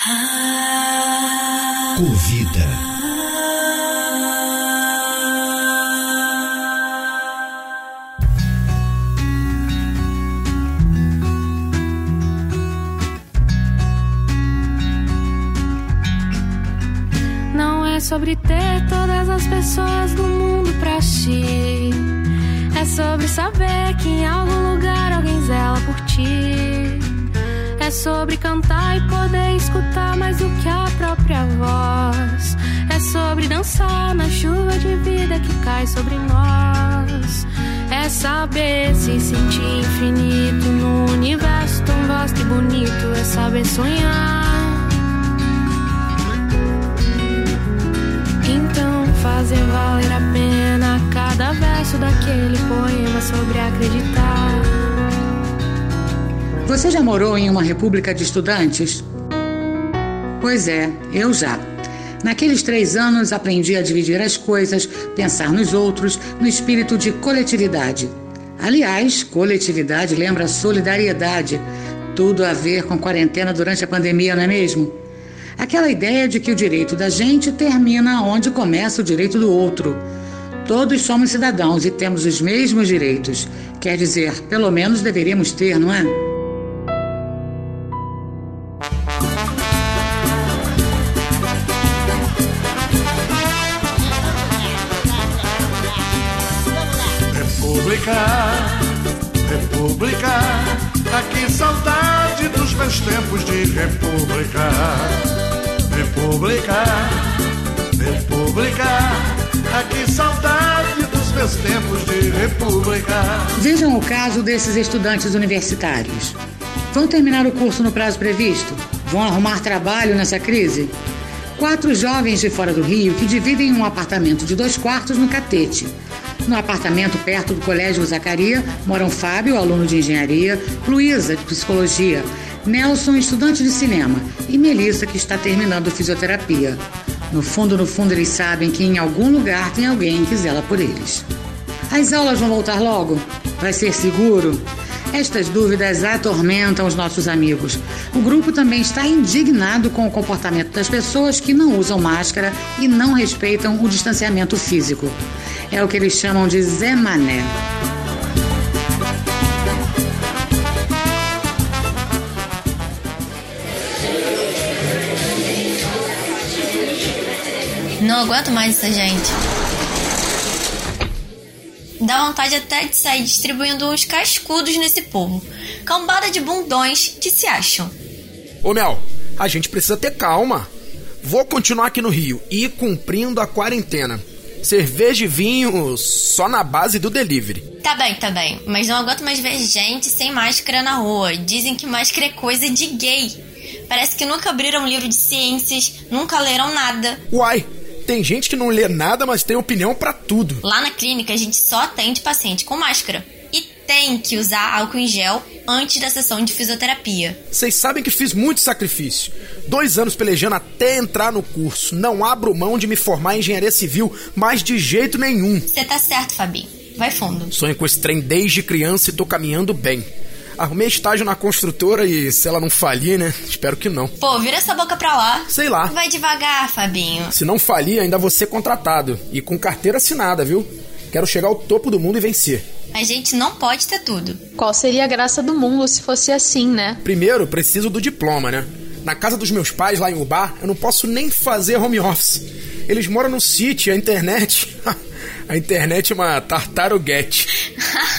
Convida. Não é sobre ter todas as pessoas do mundo pra ti. É sobre saber que em algum lugar alguém zela por ti. É sobre cantar e poder escutar mais do que a própria voz. É sobre dançar na chuva de vida que cai sobre nós. É saber se sentir infinito no universo tão vasto e bonito. É saber sonhar. Então fazer valer a pena cada verso daquele poema sobre acreditar. Você já morou em uma república de estudantes? Pois é, eu já. Naqueles 3 anos aprendi a dividir as coisas, pensar nos outros, no espírito de coletividade. Aliás, coletividade lembra solidariedade. Tudo a ver com quarentena durante a pandemia, não é mesmo? Aquela ideia de que o direito da gente termina onde começa o direito do outro. Todos somos cidadãos e temos os mesmos direitos. Quer dizer, pelo menos deveríamos ter, não é? República, aqui saudade dos meus tempos de república. República, aqui saudade dos meus tempos de república. Vejam o caso desses estudantes universitários. Vão terminar o curso no prazo previsto? Vão arrumar trabalho nessa crise? 4 jovens de fora do Rio que dividem um apartamento de 2 quartos no Catete. No apartamento perto do Colégio Zacaria moram Fábio, aluno de engenharia, Luísa, de psicologia, Nelson, estudante de cinema, e Melissa, que está terminando fisioterapia. No fundo, eles sabem que em algum lugar tem alguém que zela por eles. As aulas vão voltar logo? Vai ser seguro? Estas dúvidas atormentam os nossos amigos. O grupo também está indignado com o comportamento das pessoas que não usam máscara e não respeitam o distanciamento físico. É o que eles chamam de Zé Mané. Não aguento mais essa gente. Dá vontade até de sair distribuindo uns cascudos nesse povo. Cambada de bundões que se acham. Ô Mel, a gente precisa ter calma. Vou continuar aqui no Rio e cumprindo a quarentena. Cerveja e vinho só na base do delivery. Tá bem, mas não aguento mais ver gente sem máscara na rua. Dizem que máscara é coisa de gay. Parece que nunca abriram um livro de ciências, nunca leram nada. Uai, tem gente que não lê nada, mas tem opinião pra tudo. Lá na clínica a gente só atende paciente com máscara. E tem que usar álcool em gel antes da sessão de fisioterapia. Vocês sabem que fiz muito sacrifício. 2 anos pelejando até entrar no curso. Não abro mão de me formar em engenharia civil, mas de jeito nenhum. Você tá certo, Fabinho. Vai fundo. Sonho com esse trem desde criança e tô caminhando bem. Arrumei estágio na construtora e se ela não falir, né? Espero que não. Pô, vira essa boca pra lá. Sei lá. Vai devagar, Fabinho. Se não falir, ainda vou ser contratado. E com carteira assinada, viu? Quero chegar ao topo do mundo e vencer. A gente não pode ter tudo. Qual seria a graça do mundo se fosse assim, né? Primeiro, preciso do diploma, né? Na casa dos meus pais, lá em Ubá, eu não posso nem fazer home office. Eles moram no sítio, a internet... a internet é uma tartaruguete.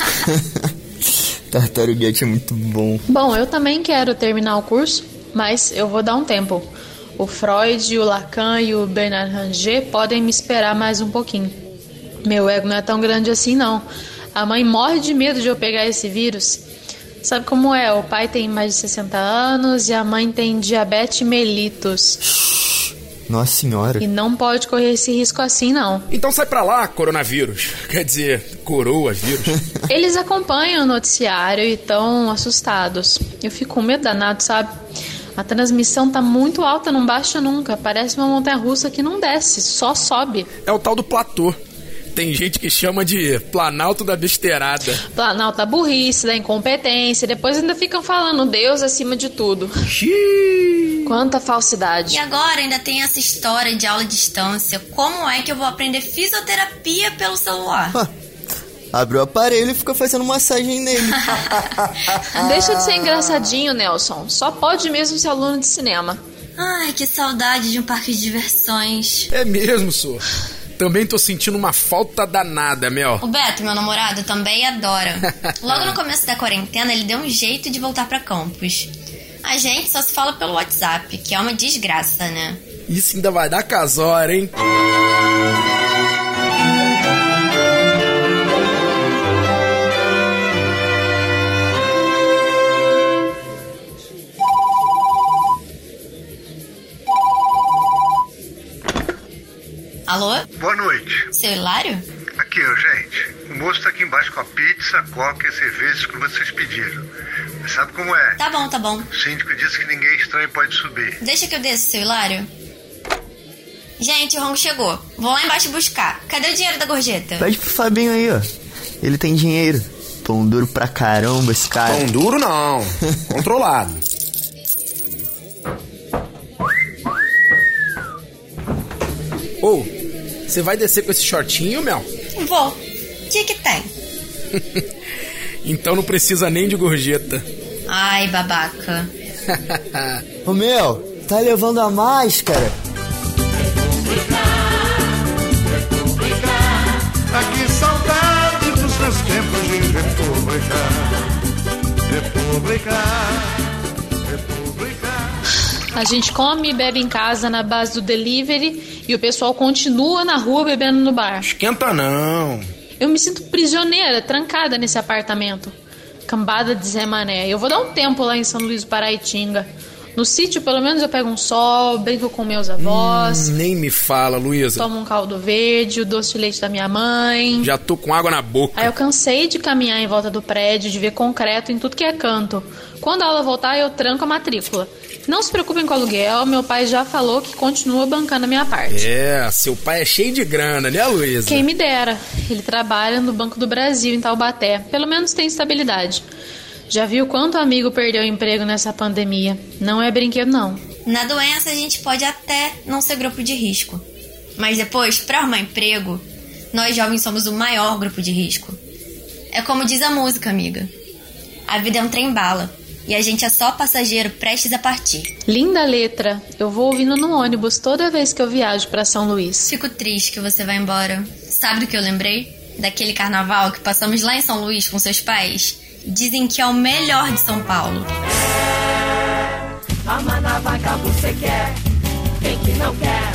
Tartaruguete é muito bom. Bom, eu também quero terminar o curso, mas eu vou dar um tempo. O Freud, o Lacan e o Bernard Ranger podem me esperar mais um pouquinho. Meu ego não é tão grande assim, não. A mãe morre de medo de eu pegar esse vírus. Sabe como é? O pai tem mais de 60 anos e a mãe tem diabetes mellitus. Nossa senhora. E não pode correr esse risco assim, não. Então sai pra lá, coronavírus. Quer dizer, coroa vírus. Eles acompanham o noticiário e estão assustados. Eu fico com medo danado, sabe? A transmissão tá muito alta, não baixa nunca. Parece uma montanha-russa que não desce, só sobe. É o tal do platô. Tem gente que chama de Planalto da Besteirada. Planalto da burrice, da incompetência. Depois ainda ficam falando Deus acima de tudo. Xiii. Quanta falsidade. E agora ainda tem essa história de aula à distância. Como é que eu vou aprender fisioterapia pelo celular? Abre o aparelho e fica fazendo massagem nele. Deixa de ser engraçadinho, Nelson. Só pode mesmo ser aluno de cinema. Ai, que saudade de um parque de diversões. É mesmo, Sô. Também tô sentindo uma falta danada, Mel. O Beto, meu namorado, também adora. Logo no começo da quarentena, ele deu um jeito de voltar pra campus. A gente só se fala pelo WhatsApp, que é uma desgraça, né? Isso ainda vai dar casória, hein? Alô? Boa noite. Seu Hilário? Aqui, gente. O moço tá aqui embaixo com a pizza, coca e cervejas que vocês pediram. Sabe como é? Tá bom, tá bom. O síndico disse que ninguém estranho pode subir. Deixa que eu desço, seu Hilário. Gente, o Ronco chegou. Vou lá embaixo buscar. Cadê o dinheiro da gorjeta? Pede pro Fabinho aí, ó. Ele tem dinheiro. Pão duro pra caramba esse cara. Pão duro não. Controlado. Ô, você vai descer com esse shortinho, Mel? Vou. O que tem? Então não precisa nem de gorjeta. Ai, babaca. Ô, Mel, tá levando a máscara? Ah, que saudade dos meus tempos de república. A gente come e bebe em casa na base do delivery e o pessoal continua na rua bebendo no bar. Esquenta não. Eu me sinto prisioneira, trancada nesse apartamento. Cambada de Zé Mané. Eu vou dar um tempo lá em São Luís do Paraitinga. No sítio, pelo menos, eu pego um sol, brinco com meus avós. Nem me fala, Luísa. Tomo um caldo verde, o doce de leite da minha mãe. Já tô com água na boca. Aí eu cansei de caminhar em volta do prédio, de ver concreto em tudo que é canto. Quando a aula voltar, eu tranco a matrícula. Não se preocupem com o aluguel, meu pai já falou que continua bancando a minha parte. É, seu pai é cheio de grana, né, Luísa? Quem me dera. Ele trabalha no Banco do Brasil, em Taubaté. Pelo menos tem estabilidade. Já viu quanto amigo perdeu o emprego nessa pandemia? Não é brinquedo, não. Na doença, a gente pode até não ser grupo de risco. Mas depois, para arrumar emprego, nós jovens somos o maior grupo de risco. É como diz a música, amiga. A vida é um trem-bala. E a gente é só passageiro prestes a partir. Linda letra. Eu vou ouvindo no ônibus toda vez que eu viajo pra São Luís. Fico triste que você vai embora. Sabe do que eu lembrei? Daquele carnaval que passamos lá em São Luís com seus pais. Dizem que é o melhor de São Paulo. Mama na vaca você quer, quem que não quer?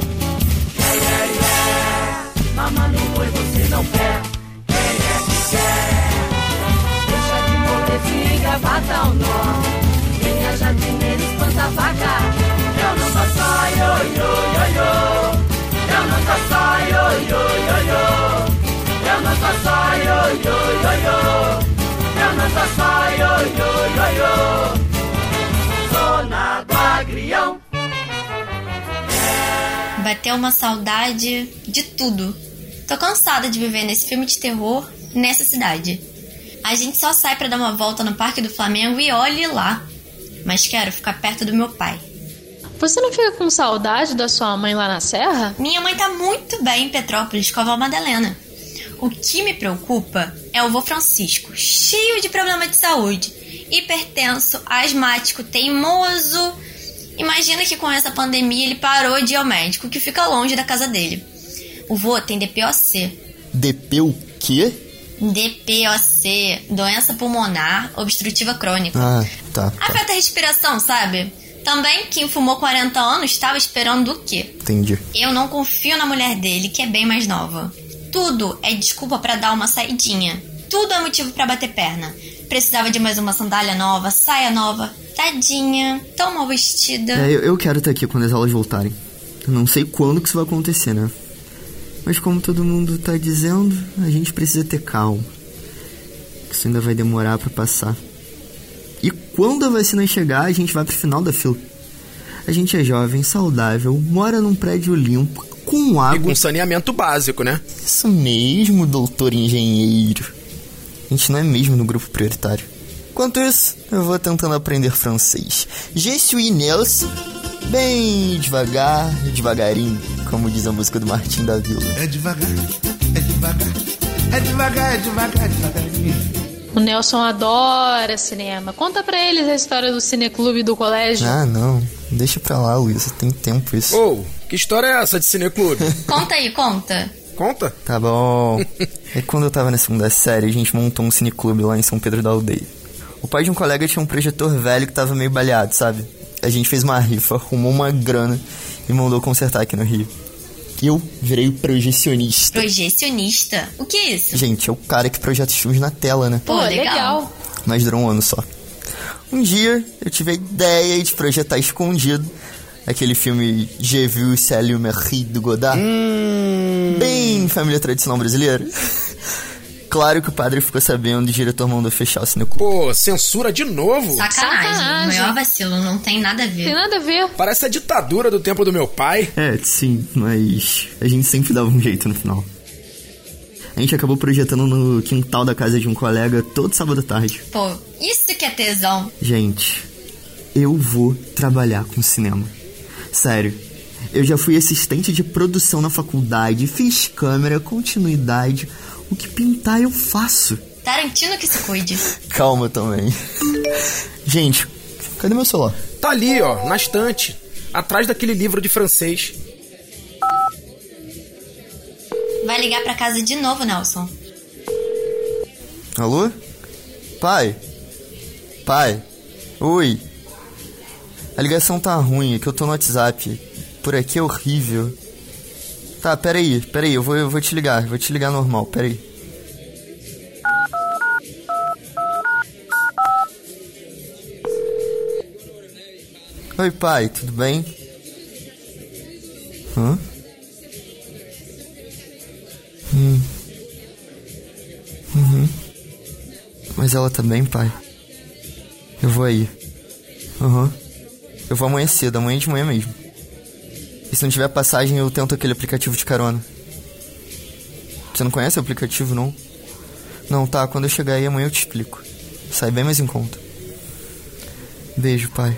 Mama no boi você não quer, quem é que quer? Deixa de moleque, gravata ou nó. Minha jardineira espanta a vaca. Eu não sou só io. Eu não sou só io. Eu não sou só io. Eu não sou só io. Zona do Agrião. Bateu uma saudade de tudo. Tô cansada de viver nesse filme de terror nessa cidade. A gente só sai pra dar uma volta no Parque do Flamengo e olhe lá. Mas quero ficar perto do meu pai. Você não fica com saudade da sua mãe lá na Serra? Minha mãe tá muito bem em Petrópolis com a avó Madalena. O que me preocupa é o vô Francisco, cheio de problema de saúde. Hipertenso, asmático, teimoso. Imagina que com essa pandemia ele parou de ir ao médico, que fica longe da casa dele. O vô tem DPOC. DP o quê? DPOC, doença pulmonar obstrutiva crônica. Ah, tá. Afeta a respiração, sabe? Também quem fumou 40 anos estava esperando o quê? Entendi. Eu não confio na mulher dele, que é bem mais nova. Tudo é desculpa pra dar uma saidinha. Tudo é motivo pra bater perna. Precisava de mais uma sandália nova, saia nova. Tadinha, tão mal vestida. Eu quero estar aqui quando as aulas voltarem. Eu não sei quando que isso vai acontecer, né? Mas como todo mundo tá dizendo, a gente precisa ter calma. Isso ainda vai demorar pra passar. E quando a vacina chegar, a gente vai pro final da fila. A gente é jovem, saudável, mora num prédio limpo, com água... E com saneamento básico, né? Isso mesmo, doutor engenheiro. A gente não é mesmo no grupo prioritário. Enquanto isso, eu vou tentando aprender francês. Je suis Nelson, bem devagar, devagarinho, como diz a música do Martim da Vila. É devagar, é devagar, é devagar, é devagar, é devagarinho. O Nelson adora cinema. Conta pra eles a história do cineclube do colégio. Ah, não. Deixa pra lá, Luísa. Tem tempo isso. Ô, que história é essa de cineclube? Conta aí, conta. Conta? Tá bom. É quando eu tava na segunda série, a gente montou um cineclube lá em São Pedro da Aldeia. O pai de um colega tinha um projetor velho que tava meio baleado, sabe? A gente fez uma rifa, arrumou uma grana e mandou consertar aqui no Rio. E eu virei projecionista. Projecionista? O que é isso? Gente, é o cara que projeta filmes na tela, né? Pô, legal. Mas durou um ano só. Um dia, eu tive a ideia de projetar escondido aquele filme Je vu Céline Marie do Godard. Bem família tradicional brasileira. Claro que o padre ficou sabendo e o diretor mandou fechar o cineclube. Pô, censura de novo? Sacanagem. Maior vacilo, não tem nada a ver. Tem nada a ver. Parece a ditadura do tempo do meu pai. É, sim, mas a gente sempre dava um jeito no final. A gente acabou projetando no quintal da casa de um colega todo sábado à tarde. Pô, isso que é tesão. Gente, eu vou trabalhar com cinema. Sério, eu já fui assistente de produção na faculdade, fiz câmera, continuidade. O que pintar eu faço. Tarantino que se cuide. Calma também. Gente, cadê meu celular? Tá ali, ó, na estante. Atrás daquele livro de francês. Vai ligar pra casa de novo, Nelson. Alô? Pai? Pai? Oi? A ligação tá ruim, é que eu tô no WhatsApp. Por aqui é horrível. Tá, peraí, eu vou te ligar normal, peraí. Oi, pai, tudo bem? Hã? Uhum. Mas ela tá bem, pai? Eu vou aí. Eu vou amanhã cedo, amanhã de manhã mesmo. E se não tiver passagem, eu tento aquele aplicativo de carona. Você não conhece o aplicativo, não? Não, tá, quando eu chegar aí amanhã eu te explico. Sai bem mais em conta. Beijo, pai.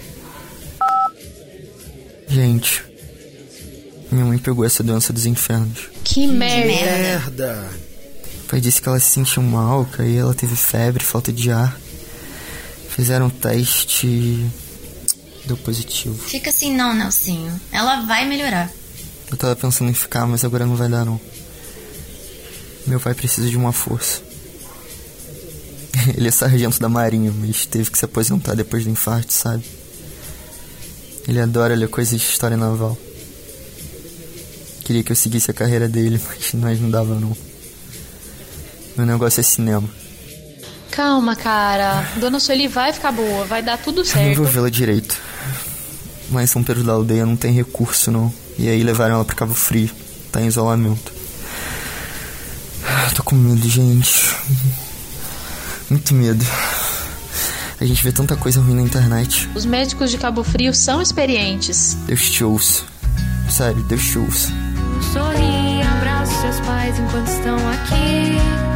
Gente, minha mãe pegou essa doença dos infernos. Que merda. O pai disse que ela se sentiu mal, que aí ela teve febre, falta de ar. Fizeram um teste... Deu positivo. Fica assim não, Nelsinho. Ela vai melhorar. Eu tava pensando em ficar, mas agora não vai dar, não. Meu pai precisa de uma força. Ele é sargento da marinha, mas teve que se aposentar depois do infarto, sabe? Ele adora ler coisas de história naval. Queria que eu seguisse a carreira dele, mas não dava, não. Meu negócio é cinema. Calma, cara. Dona Sueli vai ficar boa, vai dar tudo certo. Eu não vou vê-la direito. Lá em São Pedro da Aldeia não tem recurso, não. E aí levaram ela pra Cabo Frio. Tá em isolamento. Tô com medo, gente. Muito medo. A gente vê tanta coisa ruim na internet. Os médicos de Cabo Frio são experientes. Deus te ouça. Sério, Deus te ouça. Sorri, abraça seus pais enquanto estão aqui.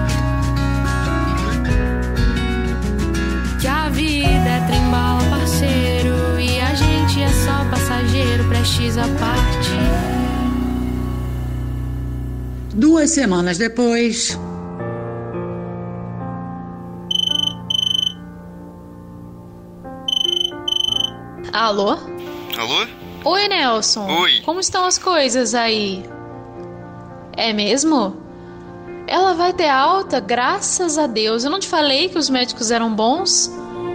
Que a vida é trem-bala, parceiro, e a gente é só passageiro, prestes a partir. 2 semanas depois... Alô? Alô? Oi, Nelson. Oi. Como estão as coisas aí? É mesmo? Ela vai ter alta, graças a Deus. Eu não te falei que os médicos eram bons?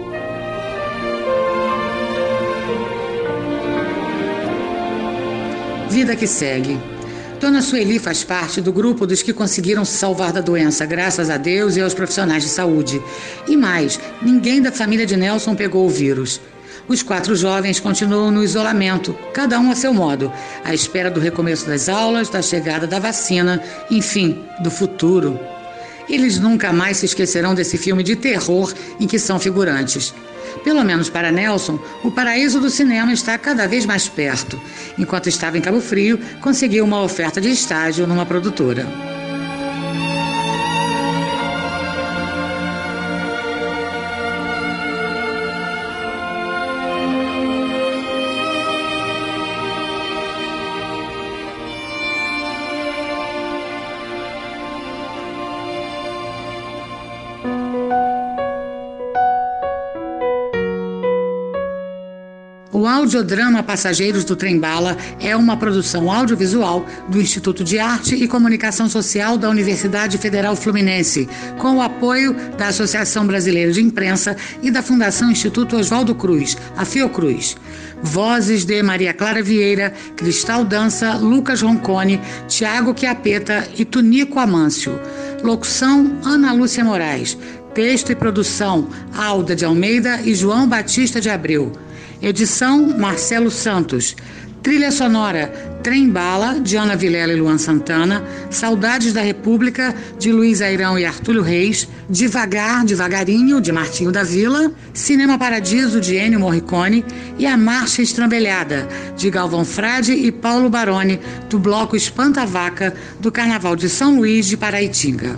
Vida que segue. Dona Sueli faz parte do grupo dos que conseguiram se salvar da doença, graças a Deus e aos profissionais de saúde. E mais, ninguém da família de Nelson pegou o vírus. Os 4 jovens continuam no isolamento, cada um a seu modo, à espera do recomeço das aulas, da chegada da vacina, enfim, do futuro. Eles nunca mais se esquecerão desse filme de terror em que são figurantes. Pelo menos para Nelson, o paraíso do cinema está cada vez mais perto. Enquanto estava em Cabo Frio, conseguiu uma oferta de estágio numa produtora. audiodrama Passageiros do Trem-Bala é uma produção audiovisual do Instituto de Arte e Comunicação Social da Universidade Federal Fluminense, com o apoio da Associação Brasileira de Imprensa e da Fundação Instituto Oswaldo Cruz, a Fiocruz. Vozes de Maria Clara Vieira, Cristal Dança, Lucas Roncone, Tiago Chiapeta e Tunico Amâncio. Locução, Ana Lúcia Moraes. Texto e produção, Alda de Almeida e João Batista de Abreu. Edição, Marcelo Santos. Trilha sonora, Trem-Bala, de Ana Vilela e Luan Santana. Saudades da República, de Luiz Airão e Artúlio Reis. Devagar, Devagarinho, de Martinho da Vila. Cinema Paradiso, de Ennio Morricone. E A Marcha Estrambelhada, de Galvão Frade e Paulo Baroni, do bloco Espanta Vaca, do Carnaval de São Luís de Paraitinga.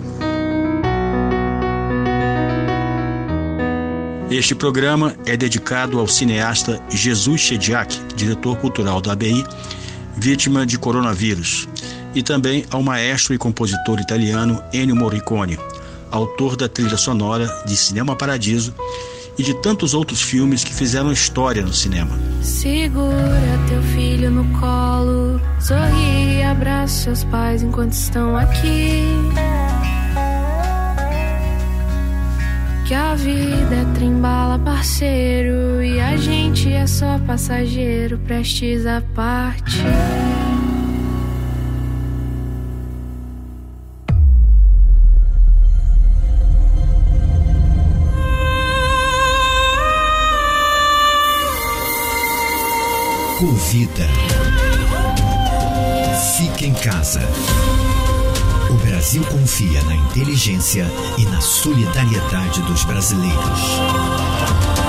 Este programa é dedicado ao cineasta Jesus Chediak, diretor cultural da ABI, vítima de coronavírus, e também ao maestro e compositor italiano Ennio Morricone, autor da trilha sonora de Cinema Paradiso e de tantos outros filmes que fizeram história no cinema. Segura teu filho no colo, sorri e abraça seus pais enquanto estão aqui. Que a vida é trem-bala, parceiro, e a gente é só passageiro, prestes a partir. Covida. Fique em casa. O Brasil confia na inteligência e na solidariedade dos brasileiros.